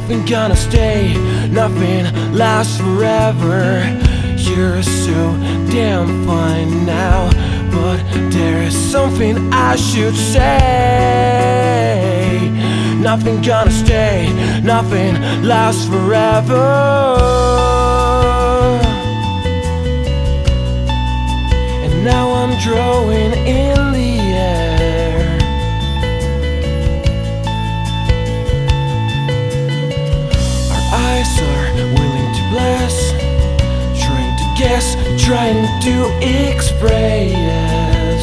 Nothing gonna stay, nothing lasts forever. You're so damn fine now, but there is something I should say. Nothing gonna stay, nothing lasts forever. And now I'm drawing in the air. Our eyes are willing to bless, trying to guess, trying to express.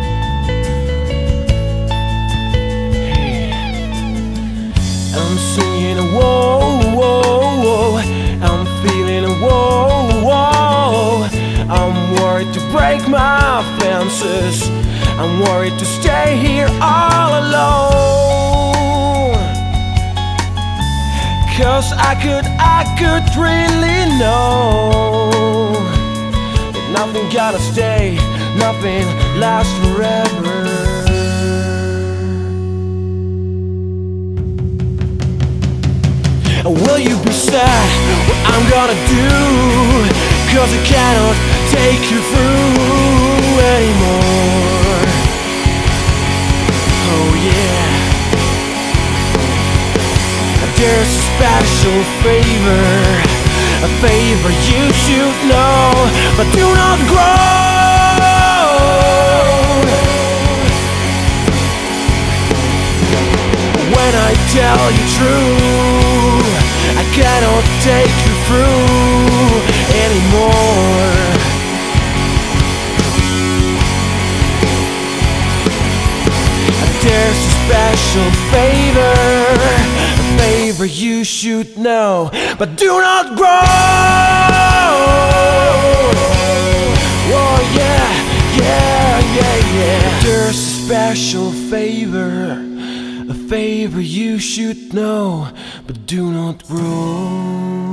Hey, I'm singing a whoa, whoa, whoa. I'm feeling a whoa, whoa. I'm worried to break my fences. I'm worried to stay here all alone. 'Cause I could really know that nothing gotta stay, nothing lasts forever. Will you be sad? What I'm gonna do? 'Cause I cannot take you through anymore. Oh yeah. There's a special favor, a favor you should know, but do not groan when I tell you true. I cannot take you through anymore. There's a special favor, a favor you should know, but do not groan. Oh yeah, yeah, yeah, yeah. There's a special favor, a favor you should know, but do not groan.